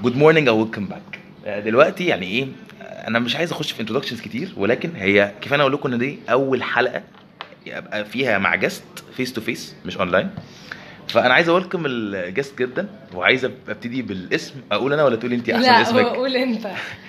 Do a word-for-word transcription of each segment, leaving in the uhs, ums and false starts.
جود مورنينج او ويلكم باك. دلوقتي يعني ايه، انا مش عايز اخش في انترودكشنز كتير، ولكن هي كفايه انا اقول لكم ان دي اول حلقه يبقى فيها مع جست فيس تو فيس مش اونلاين. فانا عايز اولكم الجست جدا، وعايز ابتدي بالاسم. اقول انا ولا تقولي انت احسن؟ لا اسمك. لا قول انت.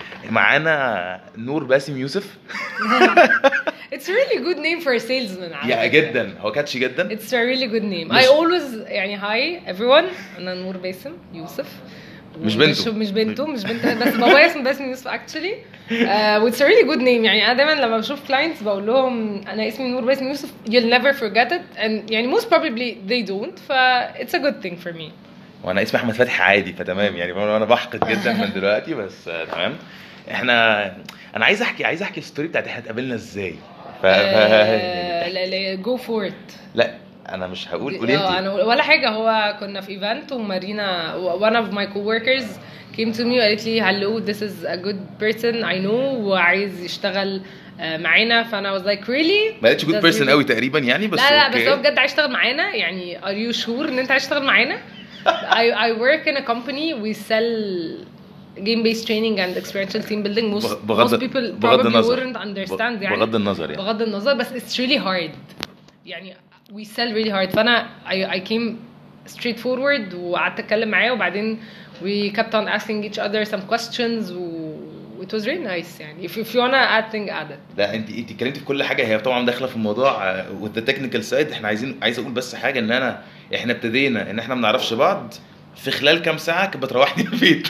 معانا نور باسم يوسف. It's a really good name for a salesman. يا جدا، هو كاتشي جدا. It's a really good name. مش... I always يعني hi everyone. أنا نور باسم يوسف. مش بنته مش بنته مش بنته بس بابايا اسمه باسم يوسف actually. uh, it's a really good name. يعني أنا دايما لما بشوف clients بقول لهم أنا اسمي نور باسم يوسف. You'll never forget it and يعني most probably they don't. ف it's a good thing for me. وانا اسمي احمد فتحي عادي، فتمام يعني. انا بحقد جدا من دلوقتي بس آه تمام. احنا انا عايز احكي عايز احكي الستوري بتاعت احنا اتقابلنا ازاي. ف... آه... لا لا go for it. لا انا مش هقول، قولي انت. انا ولا حاجه. هو كنا في ايفنت ومارينا one of my coworkers came to me وقالت لي hello this is a good person I know وعايز يشتغل معانا. فانا was like really ما قالتش good person قوي تقريبا يعني، بس لا لا أوكي. بس هو بجد عايز يشتغل معانا. يعني are you sure ان انت عايز تشتغل معانا؟ I I work in a company we sell game based training and experiential team building. most, بغض most people بغض probably النظر. wouldn't understand يعني بغض النظر يعني بغض النظر بس it's really hard يعني we sell really hard. فانا I, I came straight forward وقعدت اتكلم معاه وبعدين we kept on asking each other some questions و it was really nice يعني. if, if you wanna add thing add it. لا انت انت اتكلمتي في كل حاجه، هي طبعا داخله في الموضوع with the technical side. احنا عايزين عايز اقول بس حاجه، ان انا احنا ابتدينا ان احنا ما نعرفش بعض في خلال كام ساعه كنت بتروحني البيت.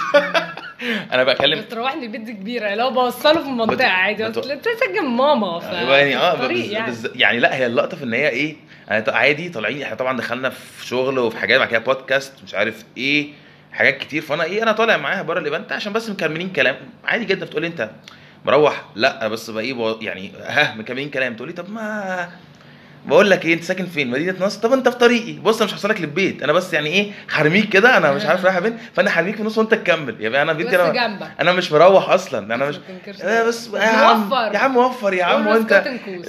انا بكلم بتروحني البيت دي كبيره لو بوصله في المنطقه بت... عادي بت... انت بتسجل ماما ف يعني اه بز... يعني. بز... يعني لا هي اللقطه في ان هي ايه، عادي طالعين احنا طبعا دخلنا في شغل وفي حاجات، بعد كده بودكاست مش عارف ايه حاجات كتير. فانا ايه انا طالع معاها بره الايفنت عشان بس مكملين كلام عادي جدا. بتقولي انت مروح؟ لا بس بقى ايه يعني ها مكملين كلام. تقولي طب ما بقول لك ايه، انت ساكن فين؟ مدينه نصر. طب انت في طريقي، بص انا مش هوصلك للبيت، انا بس يعني ايه هرميك كده، انا مش عارف رايحه فين، فانا هرميك في النص وانت تكمل. يبقى انا بيت كده جنبك. انا مش مروح اصلا، انا مش آه بس يا عم يا عم وفر يا عم وانت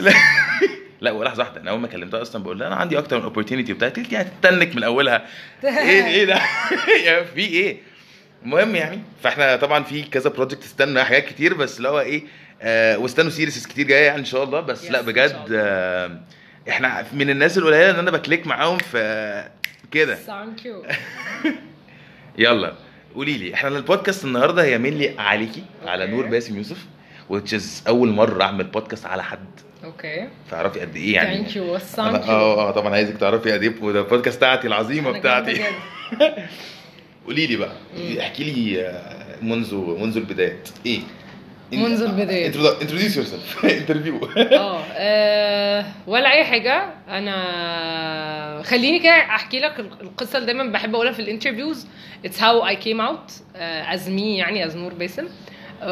لا ولحظه واحده. انا اول ما كلمتها اصلا بقول لها انا عندي اكتر من اوبورتيونيتي بتاعتي، قلت يعني هتتنك من اولها. ايه ايه ده يا في ايه. المهم يعني فاحنا طبعا في كذا بروجكت استنى حاجات كتير، بس اللي هو ايه آه واستنوا سيريس كتير جايه يعني ان شاء الله. بس لا بجد آه احنا من الناس القليله ان انا بكليك معاهم في كده. ثانك يو. يلا قولي لي، احنا البودكاست النهارده هي مينلي عليكي على نور باسم يوسف، which is اول مره اعمل بودكاست على حد. اوكي تعرفي قد ايه يعني. ثانك يو. اه اه طبعا عايزك تعرفي قد ايه وده البودكاست بتاعتي العظيمه بتاعتي. قولي لي بقى، احكي لي منذ منذ البدايات ايه منذ البداية. introduce yourself. انترفيو. اه ولا اي حاجه. انا خليني كده احكي لك القصه اللي دايما بحب اقولها في الانترفيوز. it's how I came out uh, as me يعني as نور باسم. uh,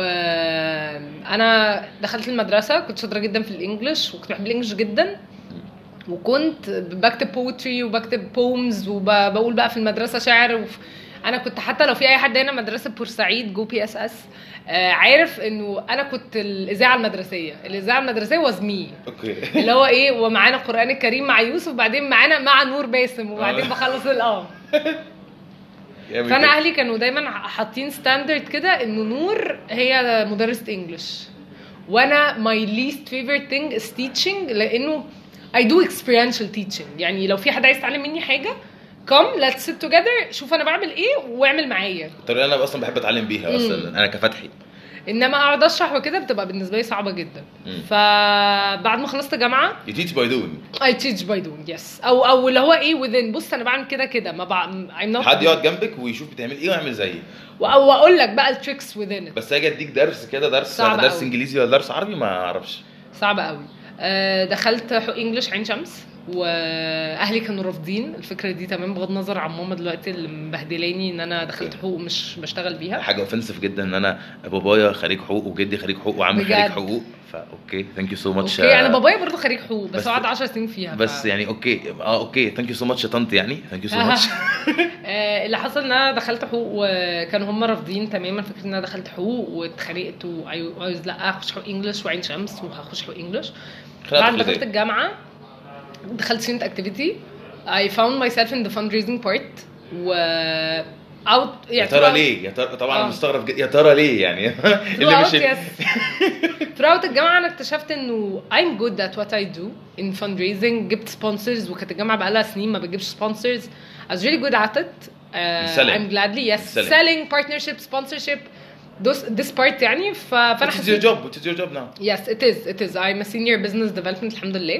انا دخلت المدرسه كنت شاطره جدا في الانجليش وكنت بحب الانجليش جدا، وكنت بكتب بوتري وبكتب بومز وبقول بقى في المدرسه شعر. وف... انا كنت حتى لو في اي حد هنا مدرسه بورسعيد جو بي اس اس آه عارف انه انا كنت الاذاعه المدرسيه. الاذاعه المدرسيه واز مي اوكي اللي هو ايه، ومعانا القران الكريم مع يوسف وبعدين معانا مع نور باسم وبعدين بخلص الاه. فانا اهلي كانوا دايما حاطين ستاندرد كده انه نور هي مدرسه انجلش، وانا my least favorite thing is teaching لانه I do experiential teaching. يعني لو في حد عايز يتعلم مني حاجه come let's sit together شوف انا بعمل ايه واعمل معايا. طب انا اصلا بحب اتعلم بيها اصلا انا كفتحي، انما اقعد اشرح وكده بتبقى بالنسبه لي صعبه جدا. فبعد ما خلصت جامعه you teach by doing I teach by doing yes او او اللي هو ايه within. بص انا بعمل كده كده ما بع... I'm not حد يقعد جنبك ويشوف بتعمل ايه ويعمل زيي او اقول لك بقى التريكس within it. بس اجي اديك درس كده درس درس أوي. انجليزي ولا درس عربي ما اعرفش. صعب قوي. دخلت حقوق انجلش عين شمس واهلي كانوا رافضين الفكره دي تمام، بغض النظر عن ماما دلوقتي اللي مبهدلاني ان انا دخلت حقوق مش بشتغل بيها. حاجه اوفنسيف جدا ان انا بابايا خريج حقوق وجدي خريج حقوق وعمي خريج حقوق. فا اوكي ثانك يو سو ماتش. اوكي انا بابايا برضه خريج حقوق بس قعد عشر سنين فيها. بس ف... يعني اوكي اه اوكي ثانك يو سو ماتش طنط يعني ثانك يو سو ماتش. اللي حصل ان انا دخلت حقوق وكانوا هم رافضين تماما فكره ان انا دخلت حقوق واتخانقت وعايز لا اخش حقوق انجلش وعين شمس وهخش حقوق انجلش. بعد دخلت الجامعه دخلت student activity I found myself in the fundraising part و اوت يا ترى ليه يا ترى طبعا انا مستغرب يا ترى ليه يعني اللي مش throughout الجامعه انا اكتشفت انه I'm good at what I do in fundraising. جبت sponsors وكانت الجامعه بقى لها سنين ما بتجيبش sponsors. I was really good at it. uh, I'm gladly yes selling, selling partnership sponsorship this this part يعني ف فانا What is your job What is your job now? Yes it is it is I'm a senior business development الحمد لله.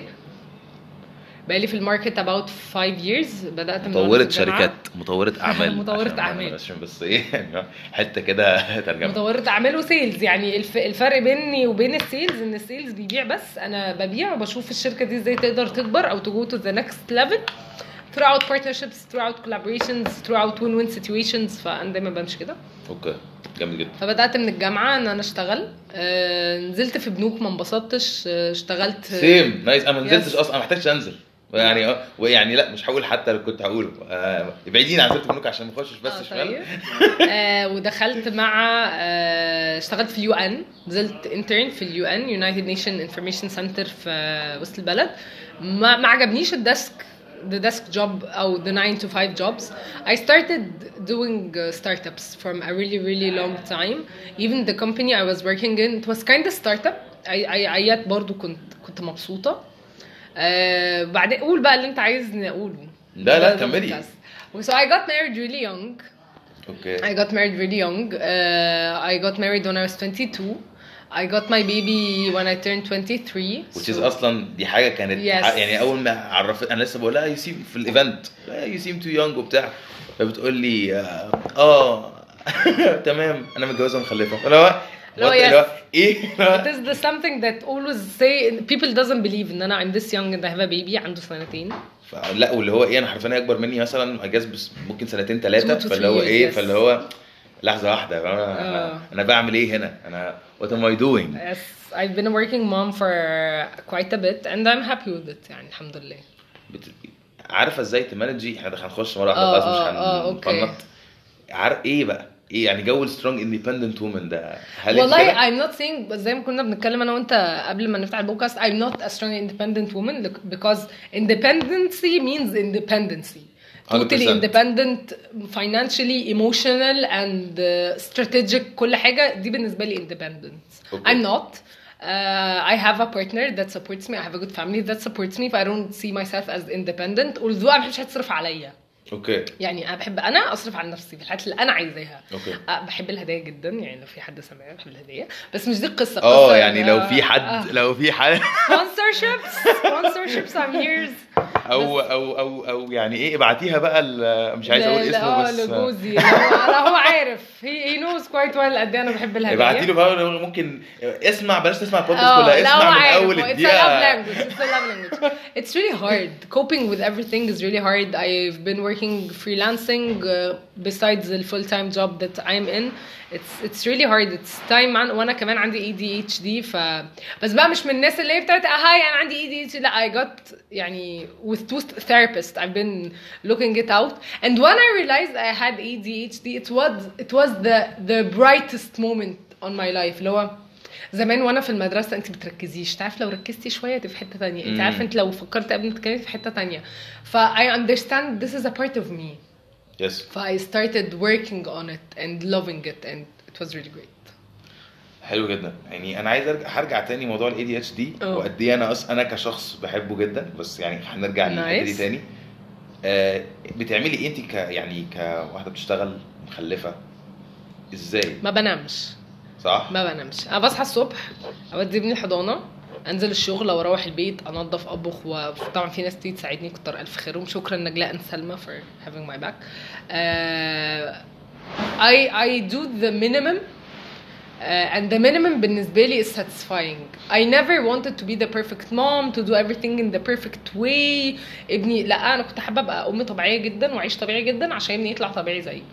بقالي في الماركت about five years. بدأت مطورة شركات مطورة أعمال مطورة أعمال عشان بس إيه يعني حتة كده ترجمة مطورة أعمال وسيلز. يعني الف... الفرق بيني وبين السيلز إن السيلز بيبيع بس أنا ببيع وبشوف الشركة دي إزاي تقدر تكبر أو to go to the next level throughout partnerships throughout collaborations throughout win-win situations. فأنا دايما بمشي كده. أوكي جامد جدا. فبدأت من الجامعة إن أنا أشتغل. آه... نزلت في بنوك ما انبسطتش. آه... اشتغلت سيم نايس. أنا ما نزلتش أصلا ما محتاجش أنزل يعني اه ويعني لا مش هقول حتى لو كنت هقوله آه بعيدين عن سيره البنوك عشان ما اخشش بس آه شمال. آه ودخلت مع آه اشتغلت في اليو ان. نزلت انترن في اليو ان United Nation Information Center في وسط البلد. ما ما عجبنيش الديسك the desk job او the nine to five jobs. I started doing uh, startups from a really really long time. Even the company I was working in it was kind of startup. I I I برضو كنت كنت مبسوطه. آه بعدين قول بقى اللي انت عايزني اقوله. لا لا كملي. So I got married really young. Okay. I got married really young. Uh, I got married when I was twenty-two. I got my baby when I turned twenty-three. Which is so... اصلا دي حاجه كانت yes. يعني اول ما عرفت انا لسه بقول لها you seem في الايفنت you seem too young وبتاع فبتقول لي اه تمام انا متجوزه ومخلفه. ولا No, yes. It is the something that always say people doesn't believe ان انا I'm this young and I have a baby عنده سنتين. لا واللي هو ايه انا حرفيا اكبر مني مثلا اجاز بس ممكن سنتين ثلاثه فاللي هو ايه yes. فاللي هو لحظه واحده انا, uh. أنا بعمل ايه هنا انا what am I doing. Yes I've been a working mom for quite a bit and I'm happy with it يعني الحمد لله. بت... عارفه ازاي تمانجي احنا هنخش مره واحده بس مش هنفنط. عارف ايه بقى ايه يعني جو strong independent woman ده والله I'm not saying زي ما كنا بنتكلم انا وانت قبل ما نفتح البودكاست I'm not a strong independent woman because independency means independency totally independent financially emotional and uh, strategic كل حاجة دي بالنسبة لي independence. okay. I'm not uh, I have a partner that supports me I have a good family that supports me but I don't see myself as independent although أنا مش هتصرف عليا. اوكي يعني انا بحب انا اصرف على نفسي في الحاجات اللي انا عايزاها. اوكي بحب الهدايا جدا يعني لو في حد سامعني بحب الهدايا بس مش دي القصه. اه يعني لو في حد آه. لو في حد sponsorships sponsorships I'm years او او او او يعني ايه ابعتيها بقى مش عايز اقول اسمه بس لجوزي هو عارف he he knows quite well قد ايه انا بحب الهدايا. ابعتي له بقى ممكن اسمع بلاش تسمع البودكاست كلها اسمع من اول الدقيقه. It's a love language. It's really hard coping with everything is really hard. I've been working freelancing uh, besides the full-time job that I'm in. It's it's really hard. It's time man. وانا كمان عندي A D H D ف بس بقى مش من الناس اللي هي بتاعت هاي انا عندي A D H D. لا I got يعني with two therapists I've been looking it out and when I realized I had A D H D it was it was the the brightest moment on my life. اللي هو زمان وانا في المدرسه انت بتركزيش تعرف لو ركزتي شويه تبقى في حته تانية. انت عارفه انت لو فكرت قبل ما تتكلمي في حته تانية ف I understand this is a part of me. yes ف I started working on it and loving it and it was really great. حلو جدا. يعني انا عايز ارجع هرجع تاني موضوع ال A D H D وقد ايه انا اصلا انا كشخص بحبه جدا بس يعني هنرجع للحته دي تاني. آه بتعملي ايه انت ك يعني كواحده بتشتغل مخلفه ازاي؟ ما بنامش صح ما بنامش. انا بصحى الصبح اودي ابني الحضانه انزل الشغل واروح البيت انظف اطبخ وطبعا في ناس تيجي تساعدني كتر الف خيرهم. شكرا نجلاء سلمى for having my back. uh, I I do the minimum uh, and the minimum بالنسبه لي is satisfying. I never wanted to be the perfect mom to do everything in the perfect way. ابني لا انا كنت حابه ابقى ام طبيعيه جدا واعيش طبيعي جدا عشان ابني يطلع طبيعي زيي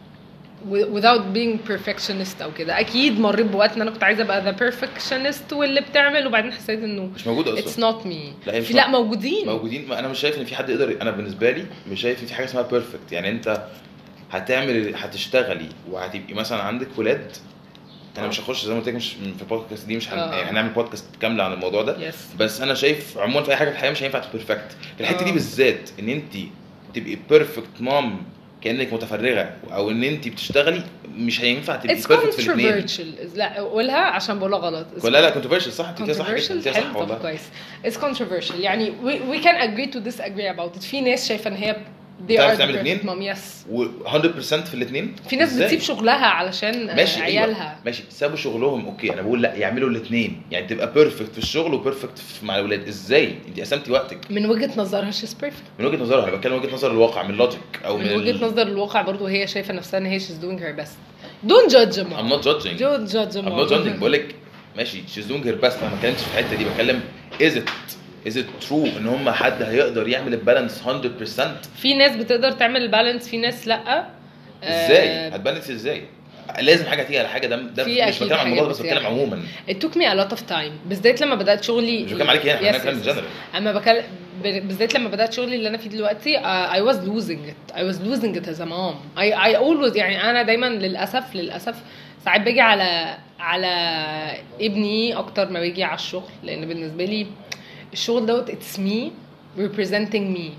without being perfectionist او كده. اكيد مريت بوقت ان انا كنت عايزه ابقى the perfectionist واللي بتعمل وبعدين حسيت انه مش موجود اصلا it's not me. لا, في لا موجودين موجودين انا مش شايف ان في حد يقدر. انا بالنسبه لي مش شايف ان في حاجه اسمها perfect. يعني انت هتعمل هتشتغلي وهتبقي مثلا عندك ولاد. انا مش هخش زي ما قلت لك مش في البودكاست دي مش هن... يعني هنعمل بودكاست كامله عن الموضوع ده. yes. بس انا شايف عموما في اي حاجه في الحياه مش هينفع تبقى perfect. في الحته دي بالذات ان انت تبقي perfect mom كانك متفرغه او ان انت بتشتغلي مش هينفع تبقي It's بيرفكت في الاثنين. controversial. لا قولها عشان بقولها غلط. It's لا لا controversial صح انت صح controversial. انت صح حلو، والله. كويس. It's controversial يعني we, we can agree to disagree about it. في ناس شايفه ان هي they تعرف are تعمل the اتنين؟ perfect mom. yes. و مية بالمية في الاثنين. في ناس إزاي؟ بتسيب شغلها علشان آه، ماشي عيالها. أيوة. ماشي سابوا شغلهم اوكي انا بقول لا يعملوا الاثنين يعني تبقى بيرفكت في الشغل وبيرفكت مع الاولاد. ازاي انت قسمتي وقتك؟ من وجهه نظرها she's perfect. من وجهه نظرها انا بتكلم وجهه نظر الواقع من لوجيك او من من وجهه ال... نظر الواقع برضو هي شايفه نفسها ان هي she's doing her best. don't judge them. I'm not judging. don't judge them. I'm not judging بقول لك ماشي she's doing her best. انا ما اتكلمتش في الحته دي بتكلم is it is it true ان هم حد هيقدر يعمل البالانس مية بالمية؟ في ناس بتقدر تعمل البالانس في ناس لا. ازاي آه، هتبالانس ازاي؟ لازم حاجه تيجي على حاجه. ده ده في مش أكيد بتكلم عن الموضوع حاجات بس بتكلم بتيجي. عموما. it took me a lot of time بالذات لما بدات شغلي. مش بتكلم عليك هنا انا Yes, بتكلم yes, جنرال. yes. اما بكلم بالذات لما بدات شغلي اللي انا فيه دلوقتي uh, I was losing it I was losing it as a mom I I always يعني انا دايما للاسف للاسف ساعات باجي على على ابني اكتر ما باجي على الشغل لان بالنسبه لي الشغل دوت it's me representing me.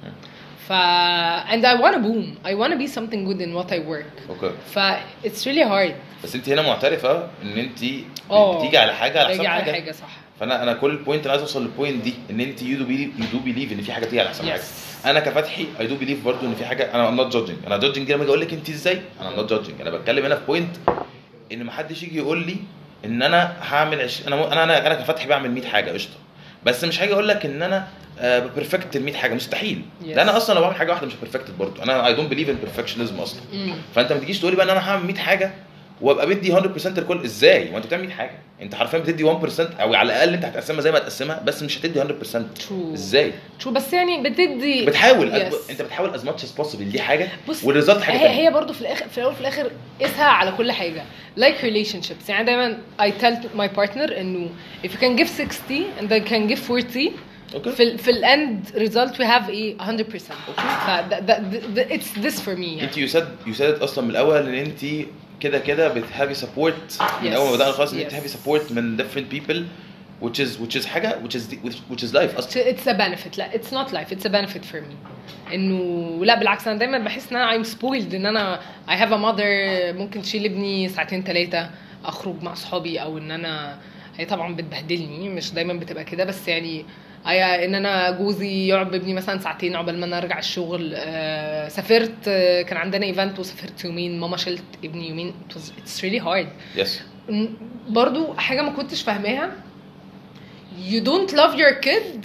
ف and I want to boom I want to be something good in what I work. اوكي ف it's really hard. بس انت هنا معترفه ان انت اه بتيجي على حاجه على حساب باجي على حاجه. حاجه صح. فانا انا كل بوينت انا عايز اوصل للبوينت دي ان انت يو دو بيليف يو دو بيليف ان في حاجه تيجي على حساب حاجه. Yes. انا كفتحي اي دو بيليف برضو ان في حاجه. انا ام نوت جادجنج. انا جادجنج لما اجي اقول لك انت ازاي انا ام نوت جادجنج. انا بتكلم هنا في بوينت ان ما حدش يجي يقول لي ان انا هعمل عش... انا انا انا انا كفتحي بعمل مية حاجه قشطه بس مش هاجي اقول لك ان انا بيرفكت ال مية حاجه مستحيل. Yes. ده انا اصلا لو بعمل حاجه واحده مش بيرفكت برضو. انا اي دونت بيليف ان بيرفكشنزم اصلا. مم. فانت ما تجيش تقولي بقى ان انا هعمل مية حاجه وابقى بدي مية بالمية الكل. ازاي وانت بتعمل مية حاجه؟ انت حرفيا بتدي واحد بالمية او على الاقل انت هتقسمها زي ما تقسمها بس مش هتدي مية بالمية. True. ازاي شو بس يعني بتدي بتحاول Yes. أز... انت بتحاول از ماتش از بوسيبل. دي حاجه بص، والريزلت حاجه هي ثانيه. هي برضو في الاخر في الاول في الاخر قيسها على كل حاجه like relationships. يعني دايما I tell my partner انه if you can give sixty and then can give forty اوكي في ال في الاند result we have ايه one hundred percent. ف that, that, that, it's this for me يعني. انت يو سيد يو سيد اصلا من الاول ان انت كده كده بتهافي سبورت من Yes. اول ما بدانا خالص ان انت Yes. هافي سبورت من different people which is which is حاجه which is which is life اصلا. it's a benefit. لا it's not life it's a benefit for me. انه لا بالعكس انا دايما بحس ان انا I'm spoiled ان انا I have a mother ممكن تشيل ابني ساعتين ثلاثه اخرج مع اصحابي او ان انا هي طبعا بتبهدلني مش دايما بتبقى كده بس يعني هي ان انا جوزي يقعد بابني مثلا ساعتين عقبال ما انا ارجع الشغل. آه سافرت آه كان عندنا ايفنت وسافرت يومين ماما شلت ابني يومين it was, it's really hard. yes برضو حاجه ما كنتش فاهماها you don't love your kid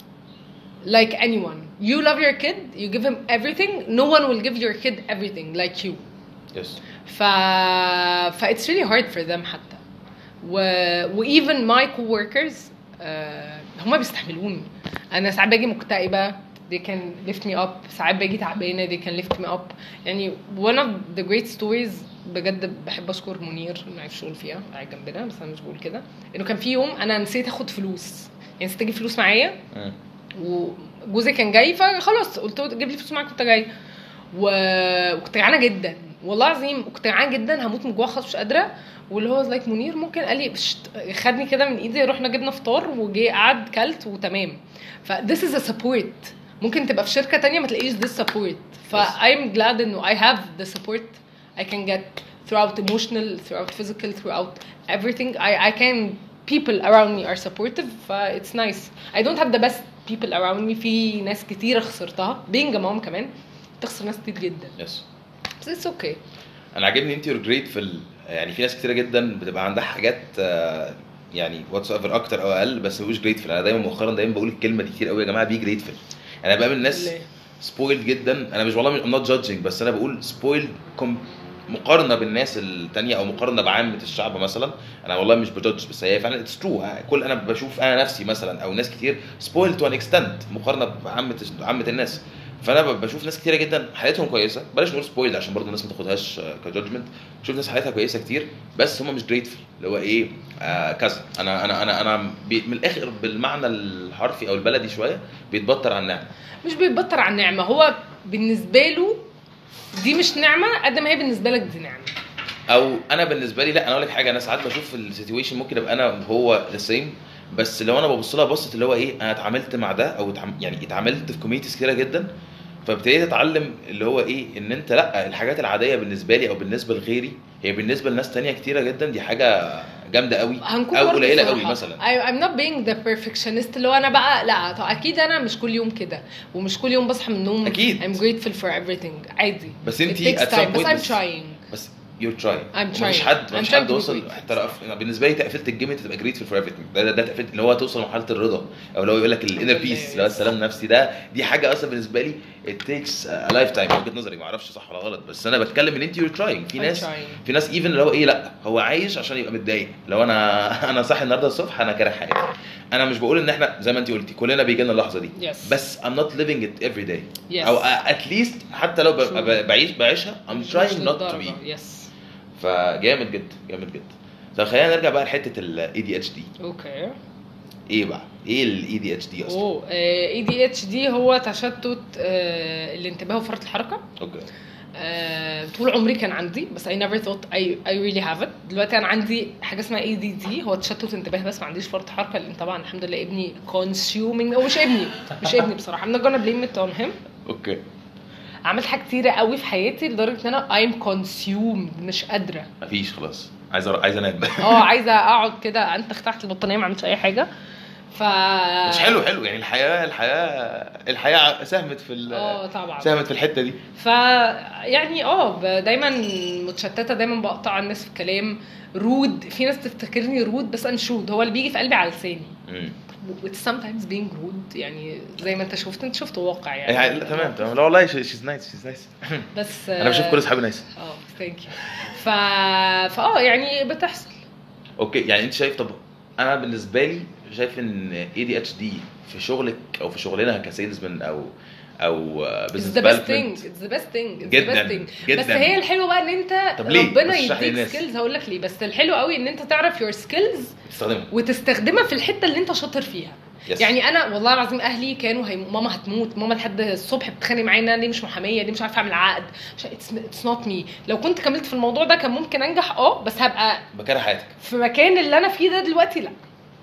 like anyone. You love your kid you give him everything. No one will give your kid everything like you. yes ف ف it's really hard for them حتى و و even my coworkers آه هم بيستحملوني. انا ساعات باجي مكتئبه they can lift me up. ساعات باجي تعبانه they can lift me up. يعني one of the great stories بجد بحب اشكر منير معي في الشغل فيها قاعد جنبنا بس انا مش بقول كده انه كان في يوم انا نسيت اخد فلوس يعني نسيت اجيب فلوس معايا وجوزي كان جاي فخلاص قلت له جيب لي فلوس معاك كنت جاي وكنت جعانه جدا والله العظيم كنت جعانه جدا هموت من جوع خالص مش قادره واللي هو لايك منير ممكن قال لي خدني كده من ايدي رحنا جبنا فطار وجي قعد كلت وتمام. ف this is a support. ممكن تبقى في شركه تانية ما تلاقيش this support. ف I'm glad انه I have the support I can get throughout emotional throughout physical throughout everything. I I can people around me are supportive ف it's nice. I don't have the best people around me. في ناس كتير خسرتها being a mom كمان تخسر ناس كتير جدا yes بس it's okay. انا عاجبني انت you're grateful. يعني في ناس كتيره جدا بتبقى عندها حاجات يعني واتس ايفر اكتر او اقل بس مش جريتفل. انا دايما مؤخرا دايما بقول الكلمه دي كتير قوي يا جماعه بي جريتفل. انا بقابل ناس سبويلد جدا. انا مش والله مش نوت جادجنج بس انا بقول سبويلد مقارنه بالناس التانية او مقارنه بعامه الشعب مثلا. انا والله مش بجادج بس هي فعلا اتس ترو. كل انا بشوف انا نفسي مثلا او ناس كتير سبويلد تو ان اكستنت مقارنه بعامه عامه الناس. فانا بشوف ناس كتيره جدا حالتهم كويسه بلاش نقول سبويلد عشان برضه الناس ما تاخدهاش كجادجمنت. بشوف ناس حالتها كويسه كتير بس هم مش جريتفل اللي هو ايه آه كذا. انا انا انا انا من الاخر بالمعنى الحرفي او البلدي شويه بيتبطر على النعمه. مش بيتبطر على النعمه هو بالنسبه له دي مش نعمه قد ما هي بالنسبه لك دي نعمه. او انا بالنسبه لي لا. انا اقول لك حاجه انا ساعات بشوف السيتويشن ممكن ابقى انا هو ذا سيم بس لو انا ببص لها بصت اللي هو ايه انا اتعاملت مع ده او اتعم... يعني اتعاملت في كوميونيتيز كتيره جدا فابتديت اتعلم اللي هو ايه ان انت لا الحاجات العاديه بالنسبه لي او بالنسبه لغيري هي بالنسبه لناس تانية كتيره جدا دي حاجه جامده قوي او قليله قوي مثلا. I, I'm not being the perfectionist اللي هو انا بقى لا طب اكيد انا مش كل يوم كده ومش كل يوم بصحى من النوم اكيد I'm grateful for everything عادي بس انتي بس I'm trying بس you're trying I'm trying مش حد مش حد وصل احتراف بالنسبه لي تقفلت الجيم انت تبقى grateful for everything ده ده تقفلت اللي هو توصل لمرحله الرضا او اللي هو يقول لك الانر بيس اللي هو السلام النفسي ده دي حاجه اصلا بالنسبه لي it takes a lifetime وجهه نظري ما اعرفش صح ولا غلط بس انا بتكلم ان انت you're trying في ناس في ناس even اللي هو ايه لا هو عايش عشان يبقى متضايق لو انا انا صاحي النهارده الصبح انا كاره حياتي انا مش بقول ان احنا زي ما انت قلتي كلنا بيجي لنا اللحظه دي yes. بس I'm not living it every day yes. او at least حتى لو بعيش بعيشها I'm trying not to be yes. فجامد جدا جامد جدا. طب خلينا نرجع بقى لحته الاي دي اتش دي. اوكي ايه بقى ايه الاي دي اتش دي اصلا؟ اوه اي دي اتش دي هو تشتت آه الانتباه وفرط الحركه. اوكي آه طول عمري كان عندي بس I never thought I, I really have it. دلوقتي انا عندي حاجه اسمها اي دي دي هو تشتت انتباه بس ما عنديش فرط حركه لان طبعا الحمد لله ابني consuming او مش ابني مش ابني بصراحه I'm not gonna blame it on him. اوكي عملت حاجه كتيره قوي في حياتي لدرجه ان انا I'm consumed مش قادره مفيش خلاص عايزه عايزه انام اه عايزه اقعد كده انت تحت البطانيه ما عملتش اي حاجه ف مش حلو حلو يعني الحياه الحياه الحياه ساهمت في اه طبعا ساهمت في الحته دي ف يعني اه دايما متشتته دايما بقطع الناس في الكلام رود في ناس تفتكرني رود بس انا شود هو اللي بيجي في قلبي على لساني امم with sometimes being rude يعني زي ما انت شفت انت شفت واقع يعني, يعني لا تمام تمام لا والله she's nice she's nice بس انا بشوف كل اصحابي نايس اه ثانك يو ف فاه يعني بتحصل. اوكي يعني انت شايف طب انا بالنسبه لي شايف ان اي دي اتش دي في شغلك او في شغلنا كسيلزمان او او بزنس ديفلوبمنت it's the best thing it's جداً the best thing جداً. بس هي الحلو بقى ان انت ربنا يديك سكيلز هقول لك ليه بس الحلو قوي ان انت تعرف يور سكيلز تستخدمها وتستخدمها في الحته اللي انت شاطر فيها. yes. يعني انا والله العظيم اهلي كانوا هي ماما هتموت ماما لحد الصبح بتتخانق معايا ليه مش محاميه ليه مش عارفه اعمل عقد اتس نوت مي لو كنت كملت في الموضوع ده كان ممكن انجح اه بس هبقى بكره حياتك في مكان اللي انا فيه ده دلوقتي لا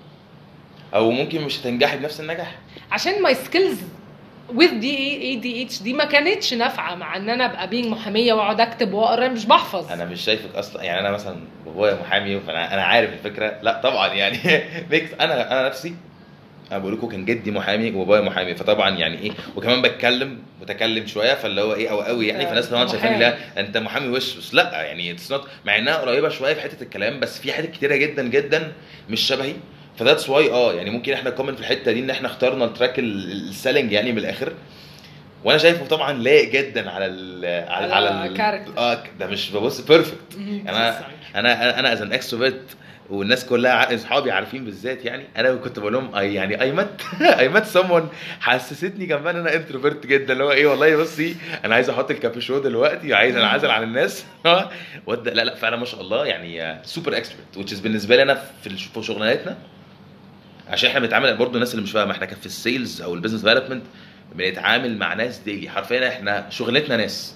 او ممكن مش هتنجحي بنفس النجاح عشان ماي سكيلز with دي اي دي اتش دي ما كانتش نافعه مع ان انا ابقى بين محاميه واقعد اكتب واقرا مش بحفظ. انا مش شايفك اصلا يعني انا مثلا بابايا محامي فانا انا عارف الفكره لا طبعا يعني ميكس انا انا نفسي انا بقول لكم كان جدي محامي وبابايا محامي فطبعا يعني ايه وكمان بتكلم متكلم شويه فاللي هو ايه او قوي يعني فالناس طبعا شايفاني لا انت محامي وش بس لا يعني اتس نوت مع انها قريبه شويه في حته الكلام بس في حاجات كتيره جدا جدا مش شبهي فذاتس واي اه يعني ممكن احنا كومنت في الحته دي ان احنا اخترنا التراك السيلينج يعني من الاخر وانا شايفه طبعا لايق جدا على ال على على الكاركتر اه ده مش ببص بيرفكت انا انا انا از ان اكستروفيرت والناس كلها اصحابي عارفين بالذات يعني انا كنت بقول لهم يعني اي مت اي مت سمون حسستني كمان انا انتروفيرت جدا اللي هو ايه والله بصي انا عايز احط الكابيشو دلوقتي عايز انعزل عن الناس وده لا لا فعلا ما شاء الله يعني سوبر اكستروفيرت which is بالنسبه لي انا في شغلانتنا عشان احنا بنتعامل برضو الناس اللي مش فاهمه احنا كان في السيلز او البيزنس ديفلوبمنت بنتعامل مع ناس ديلي حرفيا احنا شغلتنا ناس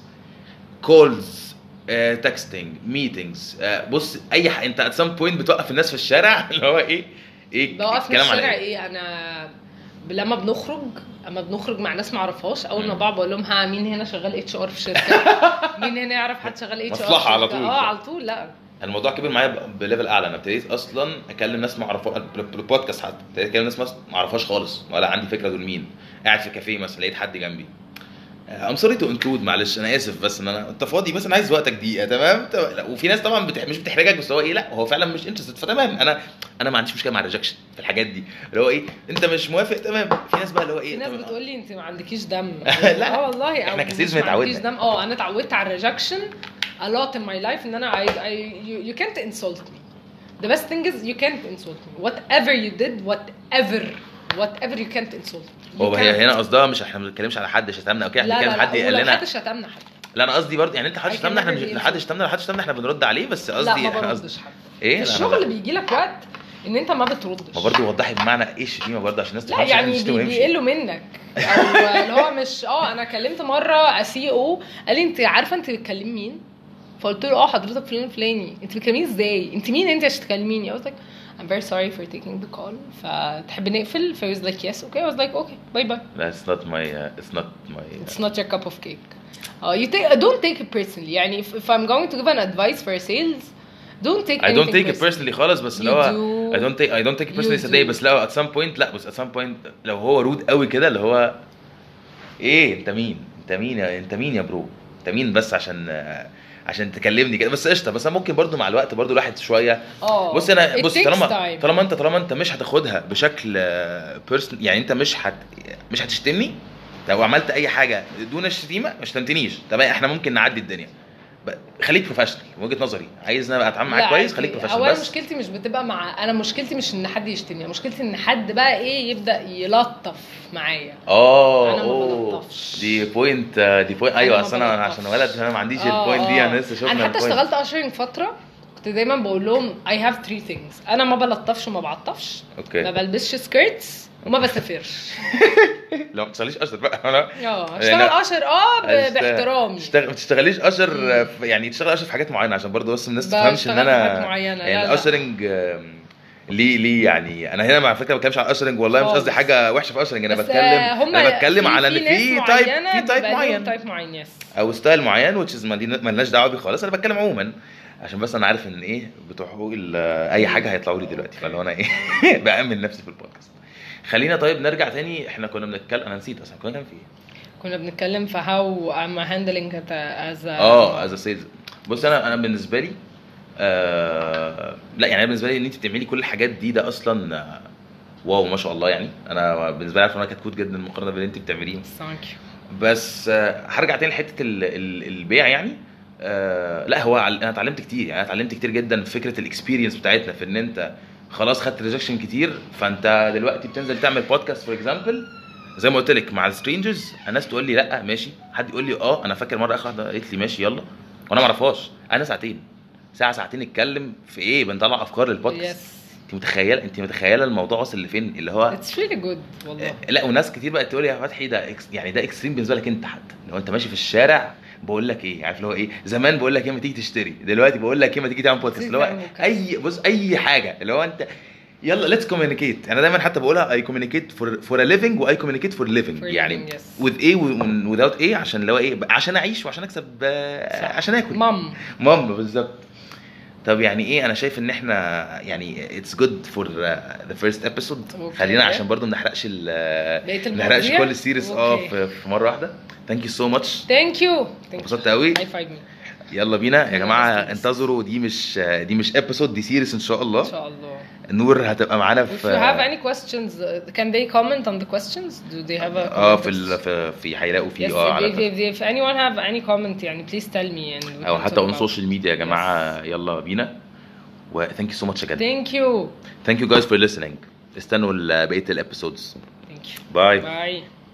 كولز تكستنج ميتينجز بص اي حاجه انت ات سام بوينت بتوقف الناس في الشارع اللي هو ايه ايه بوقف في الشارع ايه انا لما بنخرج اما بنخرج مع ناس ما اعرفهاش اول ما بقعد بقول لهم ها مين هنا شغال اتش ار في شركه مين هنا يعرف حد شغال اتش ار مصلحه على طول اه على طول لا الموضوع كبر معايا بليفل اعلى انا ابتديت اصلا اكلم ناس ما اعرفهاش بودكاست حتى ابتديت اكلم ناس ما اعرفهاش خالص ولا عندي فكره دول مين قاعد في كافيه مثلا لقيت حد جنبي ام سوري تو انكلود معلش انا اسف بس ان انا انت فاضي بس انا عايز وقتك دقيقه تمام وفي ناس طبعا بتح... مش بتحرجك بس هو ايه لا هو فعلا مش انترستد فتمام انا انا ما عنديش مشكله مع الريجكشن في الحاجات دي اللي هو ايه انت مش موافق تمام في ناس بقى اللي هو ايه في ناس بتقول لي انت ما عندكيش دم لا اه والله احنا كسيلز متعودين اه انا اتعودت على الريجكشن a lot in my life ان انا I, I you, you can't insult me the best thing is you can't insult me whatever you did whatever whatever you can't insult me هو هي هنا قصدها مش احنا ما بنتكلمش على حد شتمنا او كده احنا بنتكلم حد قال لنا لا حد شتمنا حد لا انا قصدي برضه يعني انت حد شتمنا احنا مش حد شتمنا لا حد شتمنا احنا بنرد عليه بس قصدي احنا قصدي ايه الشغل بيجي لك وقت ان انت ما بتردش ما برضه وضحي بمعنى ايه الشتيمه برضه عشان الناس تفهم يعني بيقلوا منك او اللي هو مش اه انا كلمت مره سي او قال لي انت عارفه انت بتكلمي مين فقلت له اه حضرتك فلان فلاني. انت بتكلميني ازاي؟ انت مين انت عشان تكلميني؟ I was like I'm very sorry for taking the call. فتحب نقفل؟ ف he was like yes okay. I was like okay bye bye. That's not my uh, it's not my uh... It's not your cup of cake. Uh, you take don't take it personally. يعني if, if I'm going to give an advice for sales don't take I don't take it personally خالص. بس لو I don't take I don't take it personally صدقني. بس لو at some point لا بس at some point لو هو رود قوي كده اللي هو ايه انت مين انت مين يا انت مين يا برو انت مين بس عشان عشان تكلمني كده بس قشطه. بس ممكن برضو مع الوقت برضو الواحد شويه بص انا بص طالما طالما انت طالما انت مش هتاخدها بشكل بيرسون يعني انت مش هت مش هتشتمني لو عملت اي حاجه دون الشتيمه مش تمتنيش تمام. احنا ممكن نعدي الدنيا. خليك بروفيشنال وجهه نظري. عايز انا اتعامل معاك كويس خليك بروفيشنال. اولا مشكلتي مش بتبقى مع انا مشكلتي مش ان حد يشتمني. مشكلتي ان حد بقى ايه يبدا يلطف معايا. اه انا ما بلطفش. دي بوينت دي بوينت ايوه اصل انا عشان ولد انا ما عنديش البوينت دي. انا لسه شفنا انا حتى اشتغلت اشرنج فتره كنت دايما بقول لهم I have three things. انا ما بلطفش وما بعطفش اوكي ما بلبسش سكيرتس وما بسافرش. لا ما تشتغليش اشر بقى انا اه اشتغل اشر اه باحترامي. ما تشتغليش اشر يعني تشتغل اشر في حاجات معينه عشان برضه بس الناس تفهمش ان انا يعني اشرنج ليه ليه يعني انا هنا مع فكره ما بتكلمش على اشرنج والله مش قصدي حاجه وحشه في اشرنج. انا بتكلم انا بتكلم على ان في تايب في تايب معين تايب معين يس او ستايل معين which is ما لناش دعوه بيه خالص. انا بتكلم عموما عشان بس انا عارف ان ايه بتوع حقوق اي حاجه هيطلعوا لي دلوقتي فاللي انا ايه بامن نفسي في البودكاست. خلينا طيب نرجع تاني. احنا كنا بنتكلم انا نسيت اصلا كنا بنتكلم في ايه. كنا بنتكلم في how I'm handling it as a اه as a sales. بص انا انا بالنسبه لي آه لا يعني بالنسبه لي ان انت بتعملي كل الحاجات دي ده اصلا آه واو ما شاء الله. يعني انا بالنسبه لي عارف انا كتكوت جدا مقارنه باللي انت بتعمليه. بس آه هرجع تاني لحته البيع يعني آه لا هو انا اتعلمت كتير. يعني انا اتعلمت كتير جدا في فكره الاكسبيرينس بتاعتنا في ان انت خلاص خدت ريجكشن كتير فانت دلوقتي بتنزل تعمل بودكاست فور اكزامبل زي ما قلت لك مع السترينجرز. الناس تقول لي لا ماشي حد يقول لي اه انا فاكر مره اخر واحده قالت لي ماشي يلا وانا ما اعرفهاش. انا ساعتين ساعه ساعتين نتكلم في ايه بنطلع افكار للبودكاست. yes. انت متخيله انت متخيله الموضوع وصل لفين اللي هو اتس really good والله. لا وناس كتير بقى تقول لي يا فتحي ده يعني ده اكستريم بالنسبه لك انت حتى لو انت ماشي في الشارع بقول لك ايه عارف اللي هو ايه زمان بقول لك ايه ما تيجي تشتري دلوقتي بقول لك ايه ما تيجي تعمل بودكاست اللي هو اي بص اي حاجه اللي هو انت يلا ليتس كوميونيكيت. انا دايما حتى بقولها اي كوميونيكيت فور فور ا ليفنج واي كوميونيكيت فور ليفنج يعني with ايه without ايه عشان لو ايه عشان اعيش وعشان اكسب عشان اكل مام مام بالظبط. طب يعني ايه انا شايف ان احنا يعني اتس جود فور ذا فيرست ابيسود. خلينا عشان برضو ما نحرقش ال نحرقش كل السيريز اه في مره واحده. ثانك يو سو ماتش. ثانك يو انبسطت قوي. يلا بينا يا جماعه انتظروا دي مش دي مش ابيسود دي سيريز ان شاء الله. ان شاء الله نور هتبقى معانا في. If you have any questions can they comment on the questions? Do they have a اه في ال في هيلاقوا في اه على if, if anyone have any comment يعني please tell me and او حتى on social media يا جماعه. yes. يلا بينا و thank you so much again. Thank you. Thank you guys for listening. استنوا بقيه الابيسودز. Thank you. Bye. Bye.